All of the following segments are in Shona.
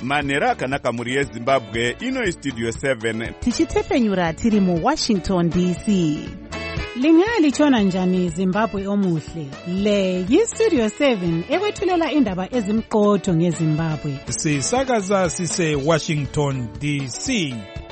manhero akanaka mhuri yezimbabwe. Ino Studio 7 tichitepenyura tiri muWashington DC. Lingalitshona njani Zimbabwe omuhle? Le yiStudio 7 ekwethulela indaba ezimqotho ngeZimbabwe. Sisakaza sise Washington DC.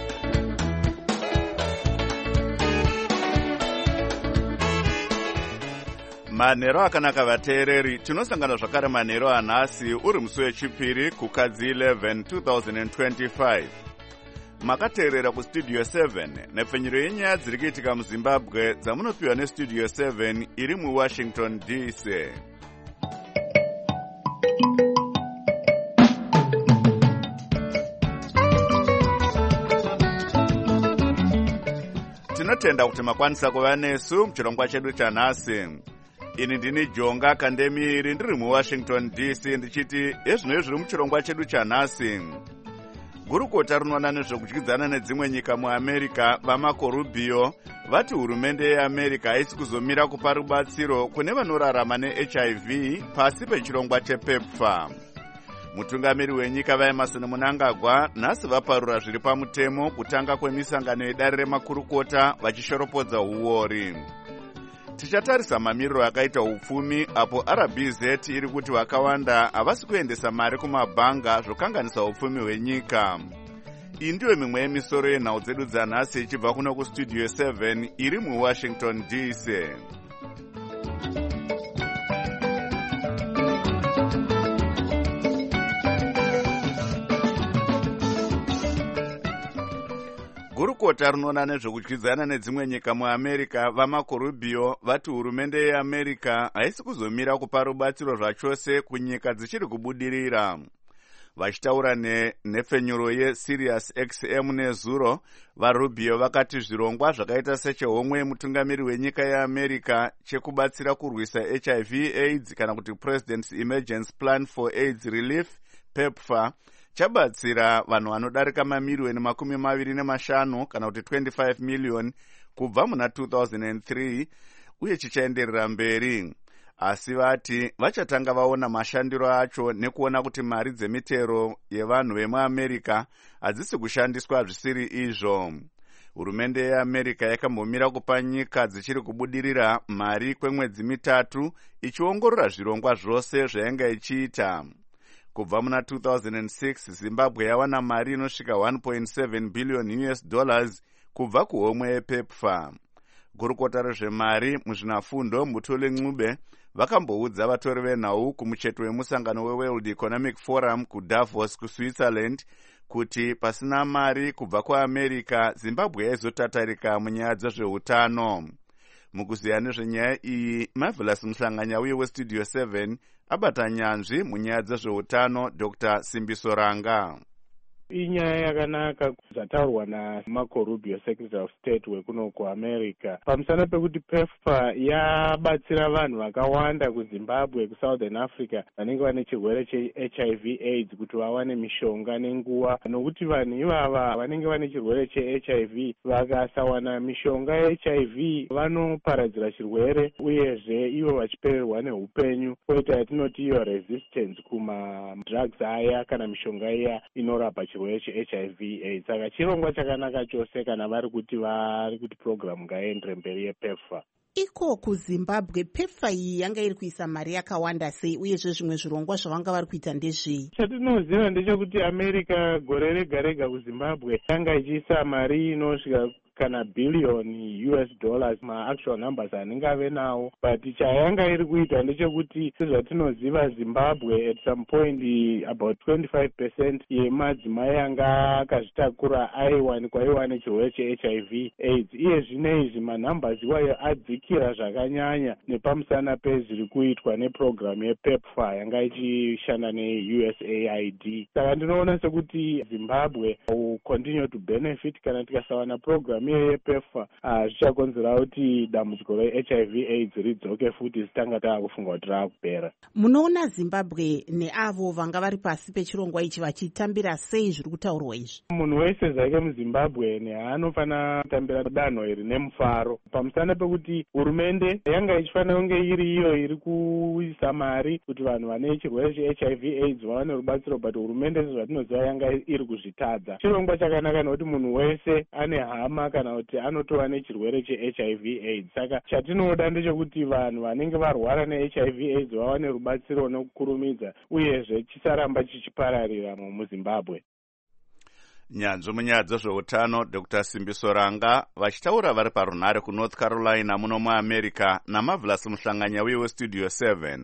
manhero akanaka vateereri, tinosangana zvakare manhero anhasi uri musi wechipiri kukadzi 11 2025. Makateerera kuStudio 7 nepfenyuro yenyaya dziri kuitika muZimbabwe dzamunopiwa neStudio 7 iri muWashington DC. Tinotenda kuti makwanisa kuva nesu muchirongwa chedu chanhasi. Ini ndini Jonga Kandemiri ndiri muWashington DC ndichiti ezvino zviri muchirongwa chedu chanhasi. Gurukota rinoona nezvekudyidzana nedzimwe nyika muAmerica vaMarco Rubio vati hurumende yeAmerica haisi kuzomira kupa rubatsiro kune vanorarama neHIV pasi pechirongwa chepepfa. Mutungamiri wenyika vaEmerson Mnangagwa nhasi vaparura zviri pamutemo kutanga kwemisangano yedare remakurukota vachishoropodza huori. Tichatarisa mamiriro akaita upfumi apo RBZ iri kuti vakawanda havasi kuendesa mari kumabhanga zvokanganisa upfumi hwenyika. Iyi ndiyo mimwe yemisoro yenhau dzedu dzanhasi ichibva kuno kuStudio 7 iri muWashington DC. Gurukota rinoona nezvekudyidzana nedzimwe nyika muAmerica vaMarco Rubio vati hurumende yeAmerica haisi kuzomira kupa rubatsiro zvachose kunyika dzichiri kubudirira. Vachitaura nepfenyuro yeSirius XM nezuro, vaRubio vakati zvirongwa zvakaita sechehomwe mutungamiri wenyika yeAmerica chekubatsira kurwisa HIV AIDS kana kuti President's Emergency Plan for AIDS Relief PEPFAR chabatsira vanhu vanodarika mamiliyoni 25 kana kuti 25 million kubva muna 2003 uye chichaenderera mberi. Asi vati vachatanga vaona mashandiro acho nekuona kuti mari dzemitero yevanhu vemuAmerica hadzisi kushandiswa zvisiri izvo. Hurumende yeAmerica yakambomira kupa nyika dzichiri kubudirira mari kwemwedzi mitatu ichiongorora zvirongwa zvose zvainga ichiita. Kubva muna 2006 Zimbabwe yawana mari inosvika 1.7 billion US dollars kubva kuhomwe yepepfa. Gurukota rezvemari muzvinafundo Mutoli Ncube vakamboudza vatori venhau kumucheto wemusangano weWorld Economic Forum kuDavos kuSwitzerland kuti pasina mari kubva kuAmerica Zimbabwe yaizotatarika munyaya dzezveutano. Mukuziya nezvenyaya iyi, Marvelous Muhlanganya uye weStudio 7 abata nyanzvi munyaya dzezveutano Dr. Simbiso Ranga. Inyaya yakanaka zvataurwa naMarco Rubio, Secretary of State wekuno kuAmerica, pamusana pekuti PEPFAR yabatsira vanhu vakawanda kuZimbabwe, kuSouthern Africa vanenge vane chirwere cheHIV AIDS kuti vawane mishonga nenguva, nokuti vanhu ivava vanenge vane chirwere cheHIV vakasawana mishonga yeHIV vanoparadzira chirwere uyezve ivo vachipererwa neupenyu, poita yatinoti iyo resistance kumadrugs aya kana mishonga iya inorapa chirwere cheHIV AIDS. Saka chirongwa chakanaka chose kana vari kuti program ngaendere mberi yePEPFAR. Iko kuZimbabwe PEPFAR iyi yanga iri kuisa mari yakawanda sei uyezve zvimwe zvirongwa zvavanga vari kuita ndezvei? Chatinoziva ndechekuti America gore rega rega kuZimbabwe yanga ichiisa mari inosvika kana billion US dollars, ma-actual numbers anenge ave nawo, but chayanga iri kuita ndechekuti sezvatinoziva Zimbabwe at some point about 25% yemadzimai anga akazvitakura aiwanikwa nechirwere cheHIV AIDS. Iye zvinezvi manumbers iwayo adzikira zvakanyanya nepamusana pezviri kuitwa neprogram yePEPFAR yanga ichishanda neUSAID. Saka ndinoona sekuti Zimbabwe will continue to benefit kana tikasawana program purogiramu iyo yePEPFAR zvichakonzera kuti dambudziko reHIV AIDS ridzoke futi sitanga taakufunga kuti raakupera. Munoona Zimbabwe neavo vanga vari pasi pechirongwa ichi vachitambira sei zviri kutaurwa izvi? Munhu wese zvake muZimbabwe haanofanira kutambira danho iri nemufaro, pamusana pekuti hurumende yanga ichifanira kunge iri iyo iri kuisa mari kuti vanhu vane chirwere cheHIV AIDS vawane rubatsiro, but hurumende sezvatinoziva yanga iri kuzvitadza. Chirongwa chakanaka nekuti munhu wese ane hama kana kuti anotova nechirwere cheHIV AIDS. Saka chatinoda ndechekuti vanhu vanenge varwara neHIV AIDS vawane rubatsiro nekukurumidza, uyezve chisaramba chichipararira muZimbabwe. Nyanzvi munyaya dzezveutano Dr. Simbiso Ranga vachitaura vari parunhare kuNorth Carolina muno muAmerica naMarvelous Muhlanganya weStudio 7.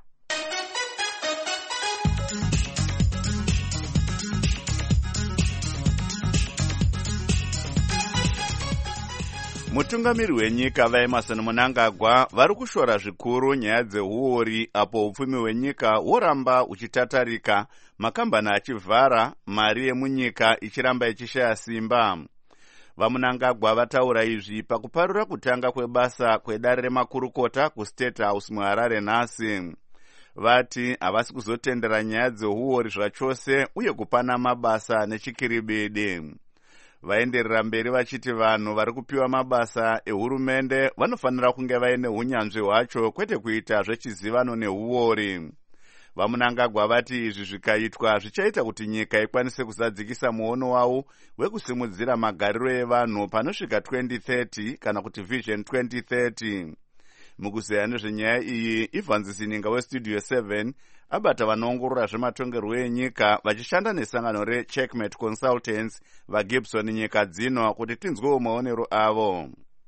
Mutungamiri wenyika vaEmerson Mnangagwa vari kushora zvikuru nyaya dzeuori apo upfumi hwenyika hworamba uchitatarika, makambani achivhara, mari yemunyika ichiramba ichishaya simba. VaMnangagwa vataura izvi pakuparura kutanga kwebasa kwedare remakurukota kuState House muHarare nhasi. Vati havasi kuzotendera nyaya dzeuori zvachose uye kupana mabasa nechikiribidi. Vaenderera mberi vachiti vanhu vari kupiwa mabasa ehurumende vanofanira kunge vaine hunyanzvi hwacho, kwete kuita zvechizivano neuori. VaMnangagwa vati izvi zvikaitwa zvichaita kuti nyika ikwanise kuzadzikisa muono wavo wekusimudzira magariro evanhu panosvika 2030 kana kuti Vision 2030. Mukuzeya nezvenyaya iyi, Evans Sininga weStudio 7 abata vanoongorora zvematongerwo enyika vachishanda nesangano reCheckmate Consultants vaGibson nyika dzino kuti tinzwewo maonero avo.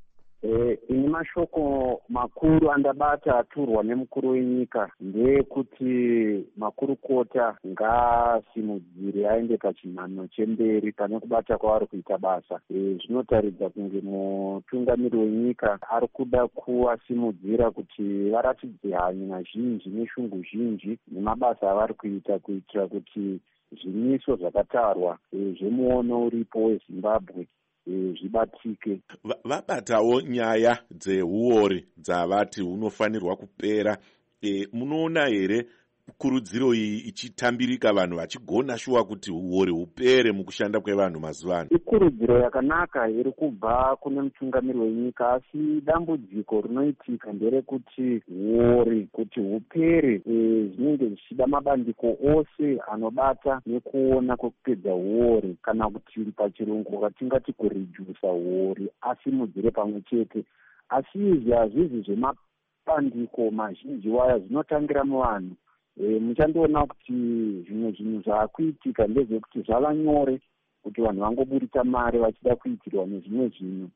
Ini mashoko makuru andabata aturwa nemukuru wenyika ndeyekuti makurukota ngaasimudzire aende pachinhanho chemberi pane kubata kwavari kuita basa. Zvinotaridza kunge mutungamiri wenyika ari kuda kuasimudzira kuti varatidze hanya zhinji neshungu zhinji nemabasa avari kuita, kuitira kuti zvimiso zvakatarwa zvemuono uripo weZimbabwe zvibatike. Vabatawo nyaya dzeuori dzavati hunofanirwa kupera. Munoona here kurudziro iyi ichitambirika, vanhu vachigona shuwa kuti uori hupere mukushanda kwevanhu mazuva ano? Ikurudziro yakanaka iri kubva kune mutungamiri wenyika, asi dambudziko rinoitika nderekuti uori kuti hupere zvinenge zvichida mabandiko ose anobata nekuona kwekupedza uori, kana kuti pachirungu katingati kuredusa uori asimudzire pamwe chete. Asi izvi hazvizi zvemabandiko mazhinji waya, zvinotangira muvanhu. Muchandoona kuti zvimwe zvinhu zvaakuitika ndezvekuti zvava nyore kuti vanhu vangoburisa mari vachida kuitirwa nezvimwe zvinhu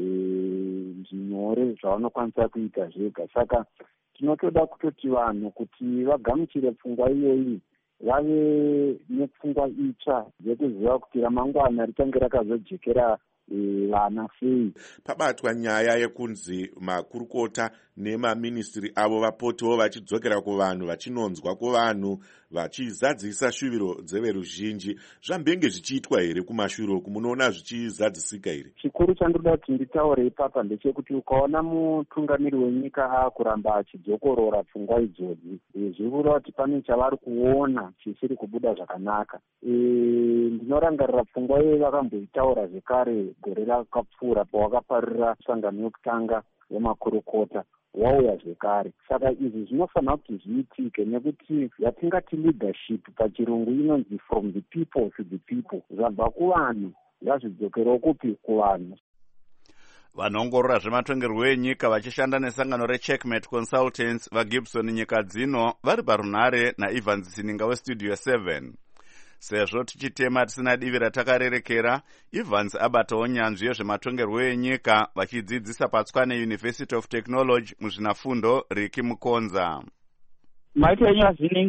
zvinyore zvavanokwanisa kuita zvega. Saka tinotoda kutoti vanhu kuti vagamuchire pfungwa iyoyi, vave nepfungwa itsva yekuziva kuti ramangwana richange rakazojekera vana sei. Pabatwa nyaya yekunzi makurukota nemaministiri avo vapotewo vachidzokera kuvanhu, vachinonzwa kuvanhu, vachizadzisa shuviro dzeveruzhinji. Zvambenge zvichiitwa here kumashure uku? Munoona zvichizadzisika here? Chikuru chandoda kuti nditaure ipapa ndechekuti ukaona mutungamiri wenyika aakuramba achidzokorora pfungwa idzodzi, zviri kureva kuti pane chavari kuona chisiri kubuda zvakanaka. Ndinorangarira pfungwa iyoyi vakamboitaura zvekare gore rakapfuura pawakaparira sangano yokutanga yemakurukota, wauya zvekare. Saka izvi zvinofanira kuti zviitike, nekuti yatingati leadership pachirungu inonzi from the people to the people. Zvabva kuvanhu ngazvidzokerewo kupi? Kuvanhu. Vanoongorora zvematongerwo enyika vachishanda nesangano reCheckmate Consultants vaGibson nyika dzino vari parunhare naEvans Sininga weStudio 7. Sezvo tichitema tisina divi ratakarerekera, Evans abatawo nyanzvi yezvematongerwo enyika vachidzidzisa paTswane University of Technology muzvinafundo Riki Mukonza. Maitwa Zininga,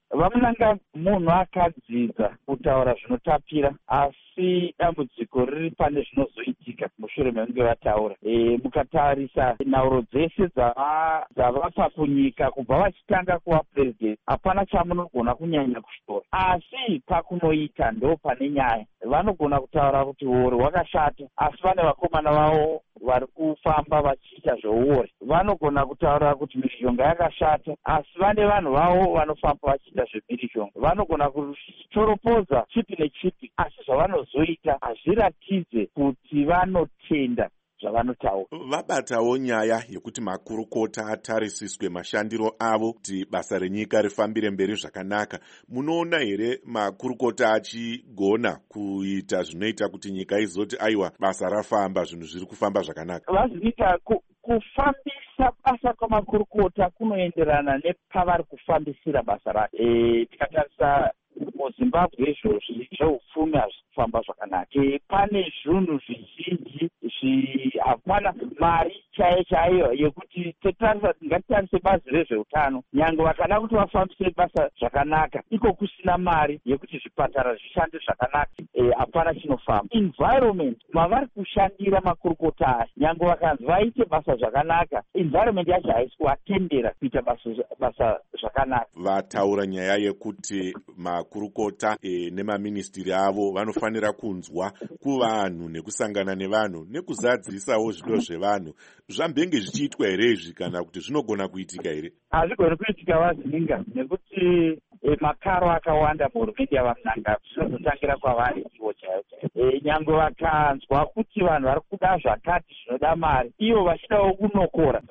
vamunanga munhu akadzidza kutaura zvinotapira, asi dambudziko riri pane zvinozoitika mushure mekunge vataura. Mukatarisa nhauro dzese dzavapa kunyika kubva vachitanga kuva president, hapana chamunogona kunyanya kushora, asi pakunoita ndo pane nyaya. Vanogona kutaura kuti uori hwakashata, asi vane vakomana vavo vari kufamba vachiita zveuori. Vanogona kutaura kuti mhirizhonga yakashata, asi vane vanhu vavo vanofamba vachiita zvemhirizhonga. Vanogona kutoropodza chipi nechipi, asi zvavanozoita hazviratidze kuti vanotenda zvavanotaura. Vabatawo nyaya yekuti makurukota atarisiswe mashandiro avo kuti basa renyika rifambire mberi zvakanaka. Munoona here makurukota achigona kuita zvinoita kuti nyika izoti aiwa basa rafamba, zvinhu zviri kufamba zvakanaka? Vazinika kufambisa basa kwamakurukota kunoenderana nepavari kufambisira basa racho. Tikatarisa muZimbabwe izvozvi zveupfumi hazvisi kufamba zvakanaka. Pane zvinhu zvizhinji hapana mari chaiyo yekuti ngatitarise bazi rezveutano. Nyange vakada kuti vafambise basa zvakanaka, iko kusina mari yekuti zvipatara zvishande zvakanaka, hapana chinofamba. Environment mavari kushandira makurukota aya, nyange vakanzi vaite basa zvakanaka, environment yacho haisi kuvatendera kuita basa zvakanaka. Vataura nyaya yekuti makurukota nemaministiri avo vanofanira kunzwa kuvanhu nekusangana nevanhu nekuzadzisawo zvido zvevanhu. Zvambenge zvichiitwa here izvi kana kuti zvinogona kuitika here? Hazvigoni kuitika Vazininga, nekuti makaro akawanda muhurumende yavamunanga zvinozotangira kwavari ivo chaivo. Nyange vakanzwa kuti vanhu vari kuda zvakati zvinoda mari, ivo vachidawo kunokora,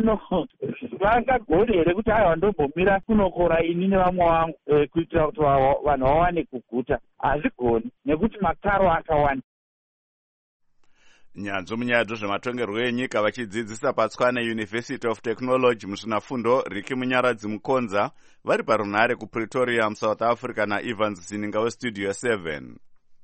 vangagone here kuti aiwa ndombomira kunokora ini nevamwe vangu kuitira kuti vanhu vawane kuguta? Hazvigoni, nekuti makaro akawanda. Nyanzvi munyaya dzezvematongerwo enyika vachidzidzisa paTswane University of Technology muzvinafundo Riki Munyaradzi Mukonza vari parunhare kuPretoria, South Africa naEvans Zininga weStudio 7.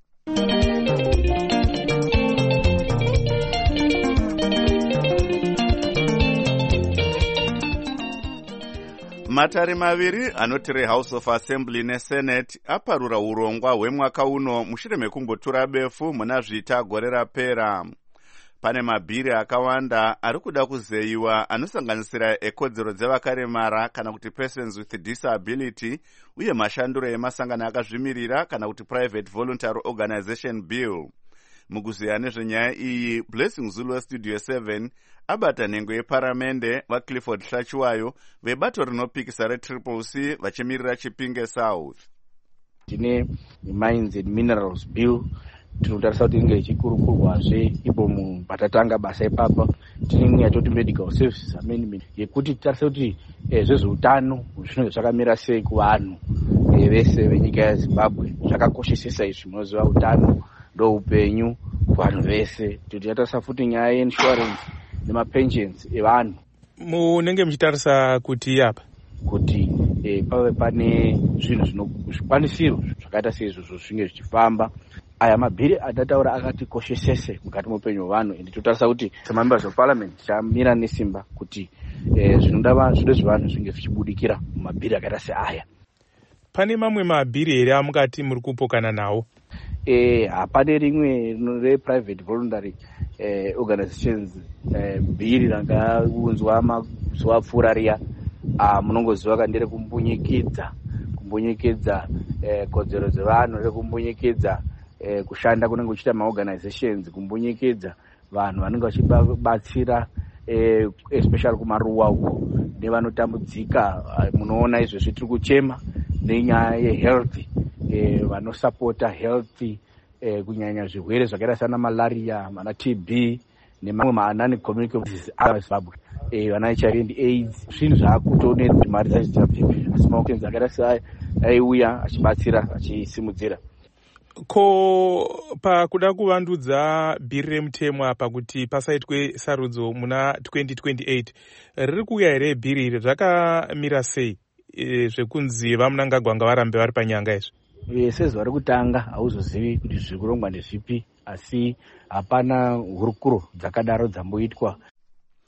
Matare maviri anoti reHouse of Assembly neSenate aparura urongwa hwemwaka uno mushure mekungotura befu muna zvita gore rapera. Pane mabhiri akawanda ari kuda kuzeyiwa anosanganisira ekodzero dzevakaremara kana kuti persons with disability, uye mashanduro emasangano akazvimirira kana kuti private voluntary organization bill. Mukuzeya nezvenyaya iyi, Blessing Zulu weStudio 7 abata nhengo yeparamende vaClifford Hlachiwayo vebato rinopikisa reCCC vachimirira Chipinge South. Tine Mines and Minerals Bill tinotarisa kuti inge ichikurukurwazve ipo patatanga basa ipapa. Tine yatoti Medical Services Amendment yekuti titarisa kuti zvezveutano zvinenge zvakamira sei kuvanhu vese venyika yeZimbabwe. Zvakakoshesesa izvi, munoziva utano ndoupenyu kuvanhu vese. Titarisa futi nyaya yeinsurance nemapensions evanhu. Munenge muchitarisa kuti apa kuti pave pane zvinhu zvikwanisiro zvakaita seizvozvo zvinge zvichifamba. Aya mabhiri atataura akatikoshesese mukati muupenyu hwevanhu, ende totarisa kuti semembers of parliament chamira nesimba kuti zvido zvevanhu zvinge zvichibudikira mumabhiri akaita seaya. Pane mamwe mabhiri here amukati muri kupokana nawo? Hapane rimwe reprivate voluntary organizations bhiri rakaunzwa mazuva apfuura riya. Munongoziva kandire kumbunyikidza kodzero dzevanhu, rekumbunyikidza kushanda kunenge kuchiita maorganizations, kumbunyikidza vanhu vanenge vachibatsira especially kumaruwa uko nevanotambudzika. Munoona izvozvi tiri kuchema nenyaya yehealth, vanosapota health kunyanya zvirwere zvakaita sana malaria, mana TB nemamwe maanani communicable diseases aZimbabwe, vana HIV and AIDS. Zvinhu zvaakutoonera kuti mari dzacho dzabvepi, asi maorganizations akaita seaya aiuya achibatsira achisimudzira. Ko pakuda kuvandudza bhiri remutemo apa kuti pasaitwe sarudzo muna 2028, riri kuuya here bhiri iri? Zvakamira sei zvekunzi vamunangagwa varambe vari panyanga izvi? Sezuva rekutanga hauzozivi kuti zviri kurongwa nezvipi, asi hapana hurukuro dzakadaro dzamboitwa.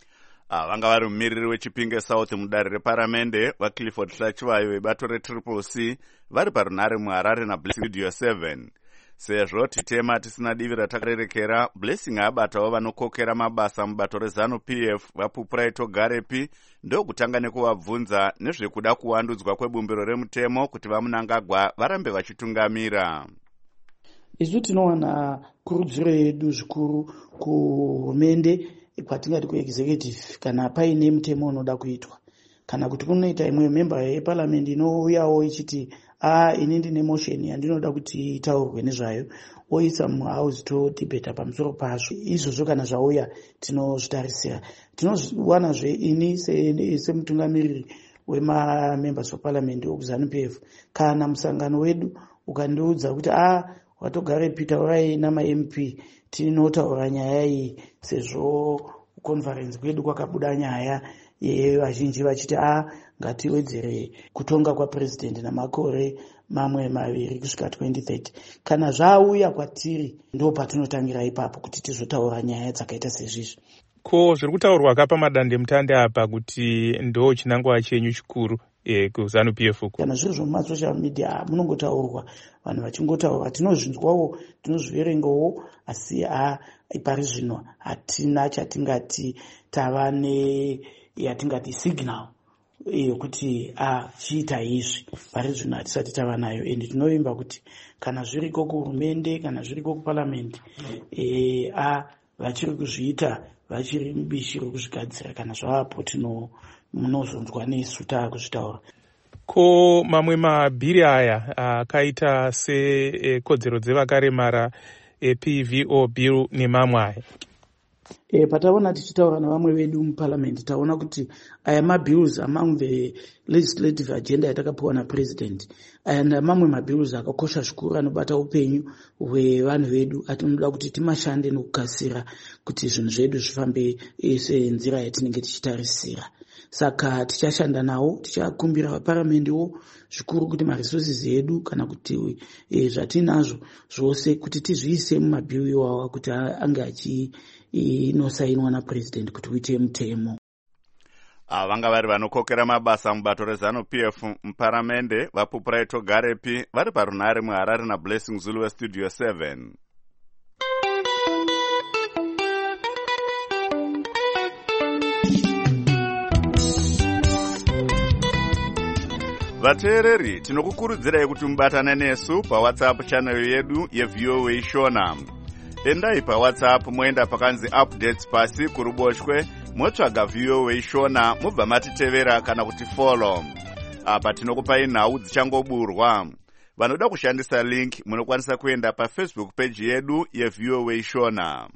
vanga vari mumiriri weChipinge South mudare reparamende vaClifford Hlachivayo vebato reTriple C vari parunare muHarare naBlessing Studio 7. Sezvo titema tisina divi ratakarerekera, Blessing abatawo vanokokera mabasa mubato reZANU-PF vaPupurai Togarepi ndokutanga nekuvabvunza nezvekuda kuwandudzwa kwebumbiro remutemo kuti vaMunangagwa varambe vachitungamira. Isu tinowana kurudziro yedu zvikuru kuhurumende kwatingati kuexecutive kana paine mutemo unoda kuitwa, kana kuti kunoita imwe member yeparliament inouyawo ichiti ini ndine motion yandinoda kuti itaurwe nezvayo, oisa muhouse todebata pamusoro pazvo. Izvozvo kana zvauya tinozvitarisira. Tinowanazve ini semutungamiriri wemamembers of parliament wekuZANU-PF, kana musangano wedu ukandiudza kuti watogare pitaurai nama-MP tinotaura nyaya iyi, sezvo conference kwedu kwakabuda nyaya vazhinji vachiti ngatiwedzere kutonga kwapresident namakore mamwe 2 kusvika 2030. Kana zvauya kwatiri ndo patinotangira ipapo kuti tizotaura nyaya dzakaita sezvizvi. Ko zviri kutaurwa apa madandemutande apa kuti ndo chinangwa chenyu chikuru kuZANU-PF? Kana zviro zvemumasocial media munongotaurwa, vanhu vachingotaura, tinozvinzwawo, tinozviverengawo, asi pari zvino hatina chatingati tava yatingati signal yokuti chiita izvi. Pari zvino hatisati tava nayo, ende tinovimba kuti kana zviriko kuhurumende kana zviriko kuparliament vachiri kuzviita, vachiri mubishi rokuzvigadzira, kana zvavapo munozonzwa nesu taakuzvitaura. Ko mamwe mabhiri aya akaita sekodzero dzevakaremara PVO bill nemamwe aya, pataona tichitaura navamwe vedu muparliament taona kuti aya mabills among the legislative agenda yatakapiwa napresident, aya ndamamwe mabills akakosha zvikuru anobata upenyu hwevanhu vedu, atinoda kuti timashande nokukasira kuti zvinhu zvedu zvifambe senzira yatinenge tichitarisira. Saka tichashanda nawo, tichakumbira vaparamendiwo zvikuru kuti maresources edu kana kuti zvatinazvo zvose kuti tizviise mumabhili iwawa kuti ange achinosainwa napresident kuti uite mutemo. Vanga vari vanokokera mabasa mubato reZANU-PF muparamende vaPupurai Togarepi vari parunare muHarare naBlessing Zulu weStudio 7. Vateereri, tinokukurudzirai kuti mubatane nesu paWhatsApp channel yedu yeVOA Shona. Endai paWhatsApp moenda pakanzi updates pasi kuruboshwe, motsvaga VOA Shona, mubva matitevera kana kuti follow. Apa tinokupai nhau dzichangoburwa. Vanoda kushandisa link munokwanisa kuenda paFacebook page yedu yeVOA Shona.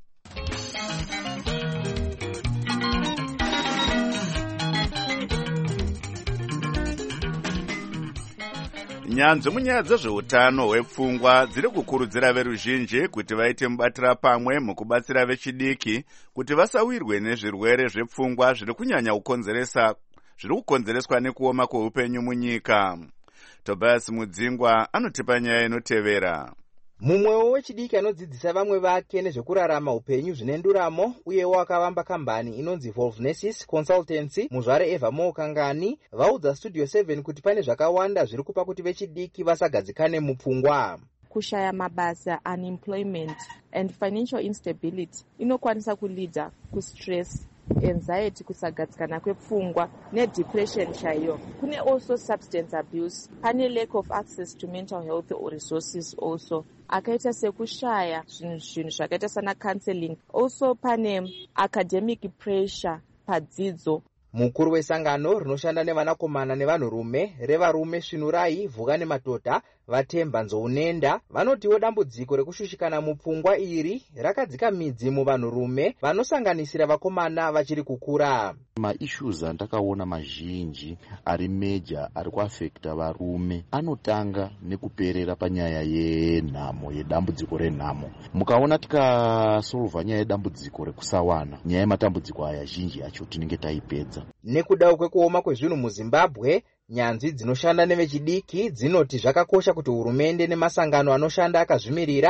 Nyanzvi munyaya dzezveutano hwepfungwa dziri kukurudzira veruzhinji kuti vaite mubatira pamwe mukubatsira vechidiki kuti vasawirwe nezvirwere zvepfungwa zviri kunyanya kukonzereswa nekuoma kweupenyu munyika. Tobias Mudzingwa anotipa nyaya inotevera. Mumwewo wechidiki anodzidzisa vamwe vake nezvekurarama upenyu zvinenduramo uyewo akavamba kambani inonzi Volvnesis Consultancy muzvare Eva Mookangani vaudza Studio 7 kuti pane zvakawanda zviri kupa kuti vechidiki vasagadzikane mupfungwa. Kushaya mabasa, unemployment and financial instability inokwanisa kulida kustress, anxiety, kusagadzikana kwepfungwa nedepression chaiyo. Kune also substance abuse, pane lack of access to mental health or resources also. Akaita sekushaya zvinhu zvakaita sana counseling. Also pane academic pressure padzidzo. Mukuru wesangano rinoshanda nevanakomana nevanhurume revarume Svinurai Vuka nemadhodha Vatemba Nzounenda vanotiwo dambudziko rekushushikana mupfungwa iri rakadzika midzi muvanhurume vanosanganisira vakomana vachiri kukura. Maissues andakaona mazhinji ari meja ari kuafekta varume anotanga nekuperera panyaya yenhamo, yedambudziko renhamo. Mukaona tikasolva nyaya yedambudziko rekusawana, nyaya yematambudziko aya zhinji yacho tinenge taipedza. Nekudawo kwekuoma kwezvinhu muZimbabwe, nyanzvi dzinoshanda nevechidiki dzinoti zvakakosha kuti hurumende nemasangano anoshanda akazvimirira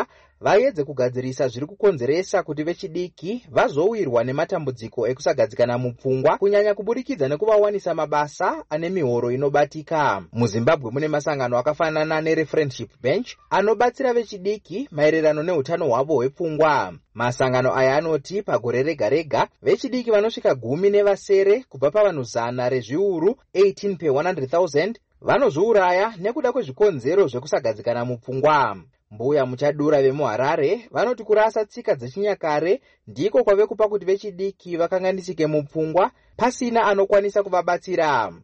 vaedze kugadzirisa zviri kukonzeresa kuti vechidiki vazowirwa nematambudziko ekusagadzikana mupfungwa, kunyanya kuburikidza nekuvawanisa mabasa ane mihoro inobatika. MuZimbabwe mune masangano akafanana neRefriendship Bench anobatsira vechidiki maererano neutano hwavo hwepfungwa. Masangano aya anoti pagore rega rega vechidiki vanosvika 10 kubva pavanhu 100 rezviuru 18 per 100,000 vanozviuraya nekuda kwezvikonzero zvekusagadzikana mupfungwa. Mbuya Muchadura vemuHarare vanoti kurasa tsika dzechinyakare ndiko kwave kupa kuti vechidiki vakanganisike mupfungwa pasina anokwanisa kuvabatsira.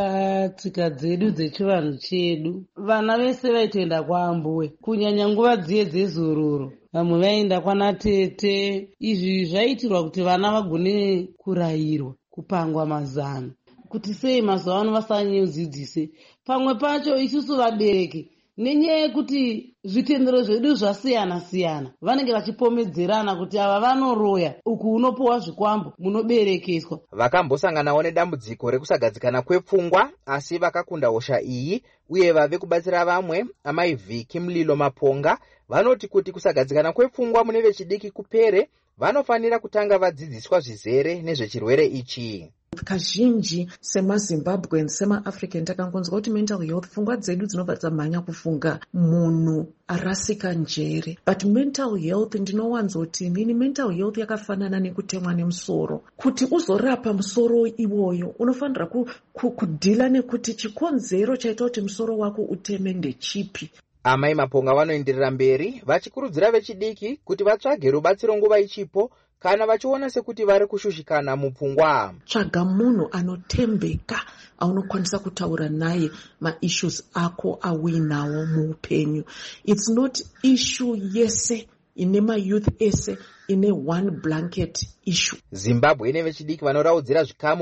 Patsika dzedu dzechivanhu chedu vana vese vaitoenda kwaambuwe, kunyanya nguva dziye dzezororo vamwe vaenda kwana tete. Izvi zvaitirwa kuti vana vagone kurayirwa, kupangwa mazano kuti sei mazuva ano vasanyodzidzise. Pamwe pacho isusu vabereki nenyaya yekuti zvitendero zvedu zvasiyana siyana vanenge vachipomedzerana kuti ava vanoroya, uku unopowa zvikwambo, munoberekeswa. Vakambosanganawo nedambudziko rekusagadzikana kwepfungwa asi vakakunda hosha iyi uye vave kubatsira vamwe. Amai Viki Mlilo Maponga vanoti kuti kusagadzikana kwepfungwa mune vechidiki kupere vanofanira kutanga vadzidziswa zvizere nezvechirwere ichi. Kazhinji semaZimbabwean semaAfrican takangonzwa kuti mental health, pfungwa dzedu dzinobva dzamhanya kufunga munhu arasika njere. But mental health ndinowanzoti inini mental health yakafanana nekutemwa nemusoro. Kuti uzorapa musoro iwoyo unofanira kudhila nekuti chikonzero chaita kuti musoro wako uteme ndechipi. Amai Maponga vanoenderera mberi vachikurudzira vechidiki kuti vatsvage rubatsiro nguva ichipo kana vachiona sekuti vari kushushikana mupfungwa. Tsvaga munhu anotembeka aunokwanisa kutaura naye maissues ako awinawo muupenyu. It's not issue yese ine mayouth ese ine one blanket issue. Zimbabwe ine vechidiki vanoraudzira zvikamu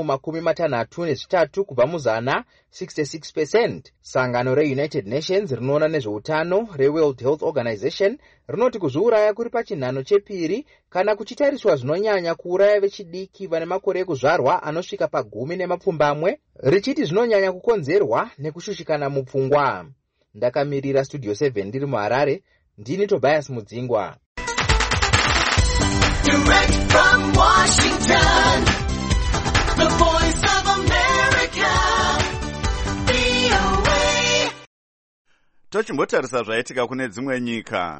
63 kubva mu100, 66%. Sangano reUnited Nations rinoona nezveutano reWorld Health Organization rinoti kuzviuraya kuri pachinhano chepiri kana kuchitariswa zvinonyanya kuuraya vechidiki vane makore ekuzvarwa anosvika pa10 richiti zvinonyanya kukonzerwa nekushushikana mupfungwa. Ndakamirira Studio 7 ndiri muHarare, ndini Tobias Mudzingwa. Direct from Washington, the voice of America, VOA. Tochimbotarisa zvaitika kune dzimwe nyika.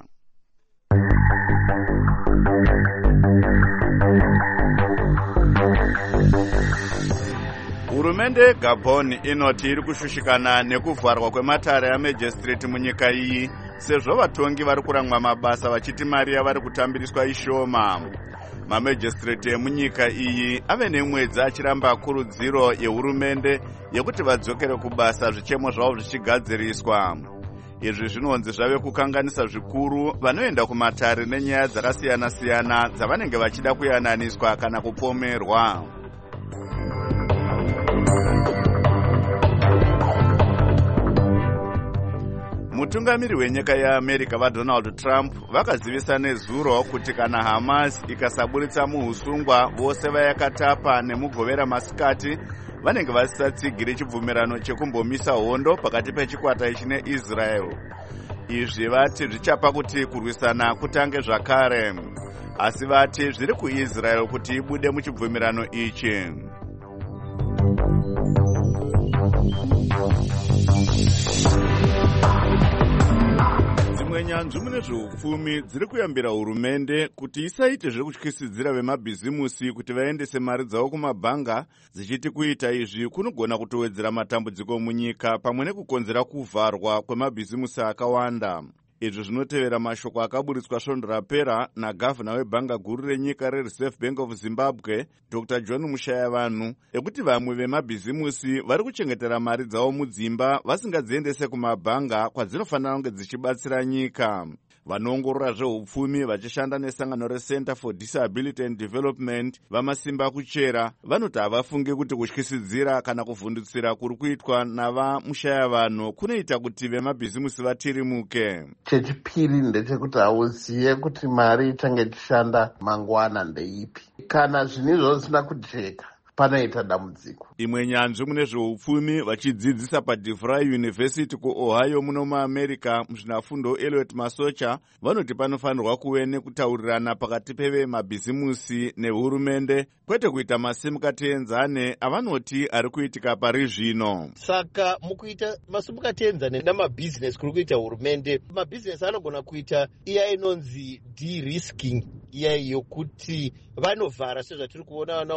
Hurumende yeGabon inoti iri kushushikana nekuvharwa kwematare aMajor Street munyika iyi, sezvo vatongi vari kuramwa mabasa vachiti mari yavari kutambiriswa ishoma. MaMajor Street emunyika iyi ave nemwedzi achiramba kurudziro yehurumende yekuti vadzokere kubasa zvichemo zvavo zvichigadziriswa. Izvi zvinonzi zvave kukanganisa zvikuru vanoenda kumatare nenyaya dzakasiyana siyana dzavanenge vachida kuyananiswa kana kupomerwa. Mutungamiri wenyika yeAmerica vaDonald Trump vakazivisa nezuro kuti kana Hamas ikasaburitsa muhusungwa vose vayakatapa nemugovera masikati vanenge vasatsigiri chibvumirano chekumbomisa hondo pakati pechikwata ichi neIsrael. Izvi vati zvichapa kuti kurwisana kutange zvakare, asi vati zviri kuIsrael kuti ibude muchibvumirano ichi. Dzimwe nyanzvi mune zveupfumi dziri kuyambira hurumende kuti isaite zvekutyisidzira vemabhizimusi kuti vaendese mari dzavo kumabhanga, dzichiti kuita izvi kunogona kutowedzera matambudziko munyika pamwe nekukonzera kuvharwa kwemabhizimusi akawanda. Izvi zvinotevera mashoko akaburitswa svondo rapera nagavhana webhanga guru renyika reReserve Bank of Zimbabwe, Dr. John Mushayavanhu, ekuti vamwe vemabhizimusi vari kuchengetera mari dzavo mudzimba vasingadziendese kumabhanga kwadzinofanira kunge dzichibatsira nyika. Vanoongorora zveupfumi vachishanda nesangano reCenter for Disability and Development vamasimba kuchera vanoti havafungi kuti kutyisidzira kana kuvhundutsira kuri kuitwa navamushayavanhu kunoita kuti vemabhizimusi vatirimuke. Chechipiri ndechekuti hauziye kuti mari ichange ichishanda mangwana ndeipi. Kana zvinizvo zvisina kujeka panoita dambudziko. Imwe nyanzvi mune zveupfumi vachidzidzisa paDeVry University kuOhio muno muAmerica muzvinafundo Elliot Masocha vanoti panofanirwa kuve nekutaurirana pakati pevemabhizimusi nehurumende kwete kuita masimukatenzane avanoti ari kuitika pari zvino. Saka mukuita masimukatenzane namabhizinesi kuri kuita hurumende, mabhizinesi anogona kuita iya inonzi de-risking, iya yokuti vanovhara sezvatiri kuona vana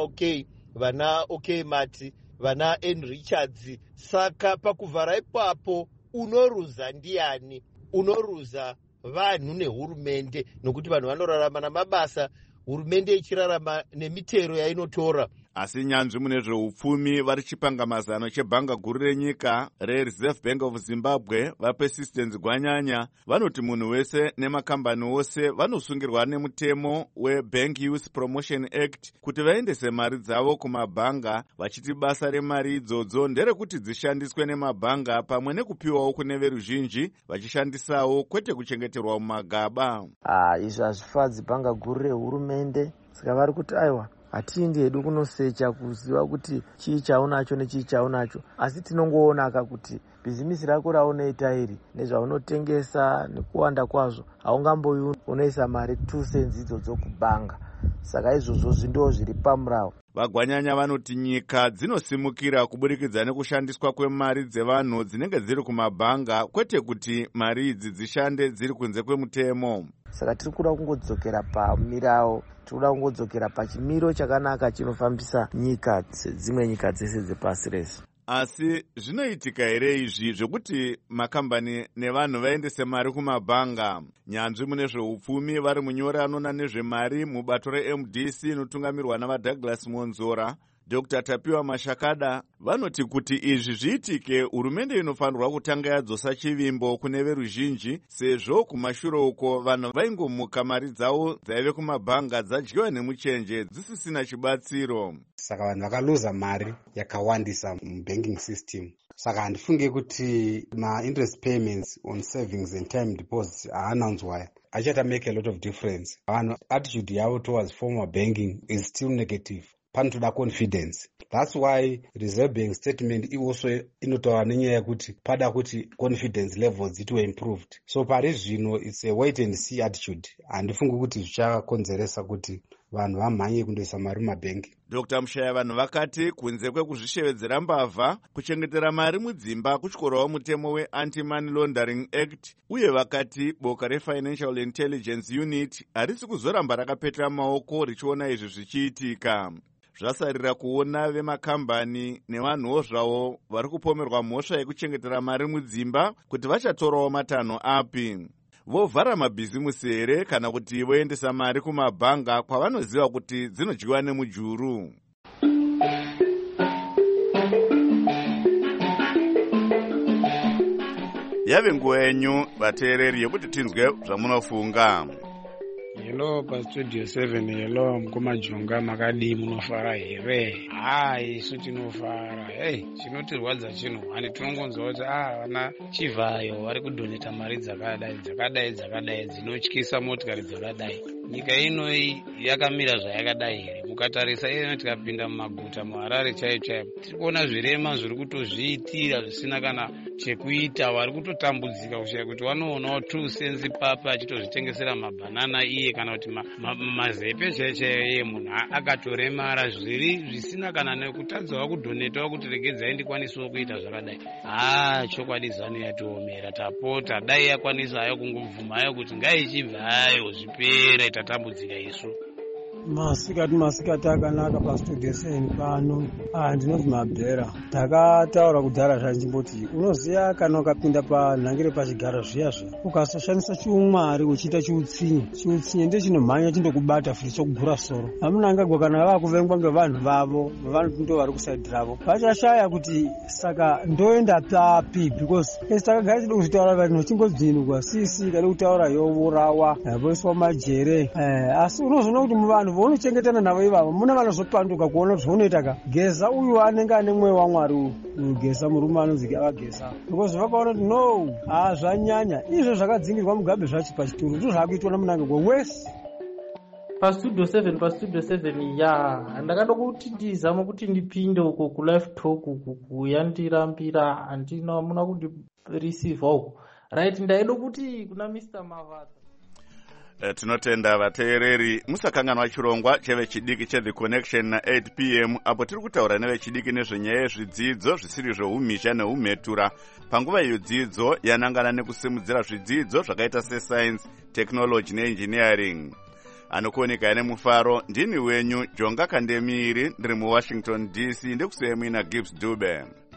vana Mati, vana N Richards. Saka pakuvhara ipapo unoruza ndiani? Unoruza vanhu nehurumende, nokuti vanhu vanorarama namabasa, hurumende ichirarama nemitero yainotora. Asi nyanzvi mune zveupfumi vari chipanga mazano chebhanga guru renyika reReserve Bank of Zimbabwe vaPersistence Gwanyanya vanoti munhu wese nemakambani ose vanosungirwa nemutemo weBank Youth Promotion Act kuti vaendese mari dzavo kumabhanga, vachiti basa remari idzodzo nderekuti dzishandiswe nemabhanga pamwe nekupiwawo kune veruzhinji vachishandisawo kwete kuchengeterwa mumagaba. Izvi hazvifadzi bhanga guru rehurumende, saka vari kuti aiwa hatindi hedu kunosecha kuziva kuti chii chaunacho nechii chaunacho, asi tinongoona kuti bhizimisi rako raunoita iri nezvaunotengesa nekuwanda kwazvo haungamboyi unoisa mari 2 cents idzodzo kubhanga. Saka izvozvo zvindo zviri pamurao. Vagwanyanya vanoti nyika dzinosimukira kuburikidza nekushandiswa kwemari dzevanhu dzinenge dziri kumabhanga kwete kuti mari idzi dzishande dziri kunze kwemutemo. Saka tiri kuda kungodzokera pamirao, tiri kuda kungodzokera pachimiro chakanaka chinofambisa nyika dzimwe nyika dzese dzepasi rese. Asi zvinoitika here izvi zvokuti makambani nevanhu vaendese mari kumabhanga? Nyanzvi mune zveupfumi vari munyori anona nezvemari mubato reMDC inotungamirwa navaDouglas Monzora, Dr. Tapiwa Mashakada, vanoti kuti izvi zviitike hurumende inofanirwa kutanga yadzosa chivimbo kune veruzhinji, sezvo kumashure uko vanhu vaingomuka mari dzavo dzaive kumabhanga dzadyiwa nemuchenje dzisisina chibatsiro. Saka vanhu vakaluza mari yakawandisa mubanking system. Saka handifunge kuti ma-interest payments on savings and time deposits haananzwaya achata make a lot of difference. Vanhu attitude yavo towards formal banking is still negative. Panotoda confidence. That's why Reserve Bank statement also inotaura nenyaya yekuti pada kuti confidence levels it were improved. So pari zvino it's a wait and see attitude. Handifungi kuti zvichakonzeresa kuti vanhu vamhanye kundoisa mari mumabhengi. Dr. Mushaya vanhu vakati kunze kwekuzvishevedzera mbavha, kuchengetera mari mudzimba kuchikorawo mutemo we-Anti-Money Laundering Act, uye vakati boka reFinancial Intelligence Unit harisi kuzoramba rakapetera maoko richiona izvi zvichiitika. Zvasarira kuona vemakambani nevanhuwo zvavo vari kupomerwa mhosva yekuchengetera mari mudzimba kuti vachatorawo matanho api. Vovhara mabhizimusi here kana kuti voendesa mari kumabhanga kwavanoziva kuti dzinodyiwa nemujuru? Yave nguva yenyu vateereri yekuti tinzwe zvamunofunga. Hello pastudio 7. Hello mkomajonga makadi munofara here? Isu tinofara. Chinotirwadza chino hani tinongonzwa kuti vana chivhayo vari kudhoneta mari dzakadai dzinotyisa motikari dzakadai. Nyika inoi yakamira zvayakadai here? Mukatarisa ino tikapinda mumaguta muHarare chaipo tiri kuona zvirema zviri kutozviitira zvisina kana chekuita, vari kutotambudzika kusvika kuti vanoonawo 2 cents papa achitozvitengesera mabhanana iye kana kuti mazepe chaiye munhu akatoremara zvisina kana nekutadzawo kudhonetawo kuti regedzai ndikwanisawo kuita zvakadai. Chokwadi zano yatiomera, tapota dai yakwanisayo kungobvumayo kuti ngaichibvayo zvipere, tatambudzika isu. Masikati akanaka pastudio 7 pano. Ndinonzi Mabhera. Takataura kudhara zvanjimboti unoziya kana ukapinda panhangire pachigaro zviya ukasashandisa chiumwari uchiita chiutsinye ndechinomhanya chindokubata futi chokugura soro. Hamunangagwa kana vakuvengwa ngevanhu vavo ndo vari kusaidhi ravo vachashaya kuti saka ndoenda papi, because takagara tida kuzvitaura vanhu chingodzinurwa sisi kada kutaura yourawa voiswa majere. Asi unozoona kuti muvanhu vounochengetana navo ivavo muna vanozopanduka kuona kuti zvaunoita ka geza uyu anenge ane mweya waMwari geza murume anonzi avageza, because vakaona kuti no zvanyanya izvo zvakadzingirwa mugabe zvachi pachituru ndo zvakuitwa namunangagwa wese. pastudio 7 ya ndakada kuti ndizama kuti ndipinde uko kulive talk uku kuya ndirambira handina amuna kundireceive uko right. ndaida kuti kuna Mr. Mavasa tinotenda vateereri musakanganwa chirongwa chevechidiki cheThe Connection na 8 p.m. apo tiri kutaura nevechidiki nezvenyaya yezvidzidzo zvisiri zveumisha neumhetura panguva iyo dzidzo yanangana nekusimudzira zvidzidzo zvakaita sescience, technology neengineering. Anokuoneka nemufaro ndini wenyu Jonga Kandemiri ndiri muWashington DC, ndikusiyemui naGibbs Dube.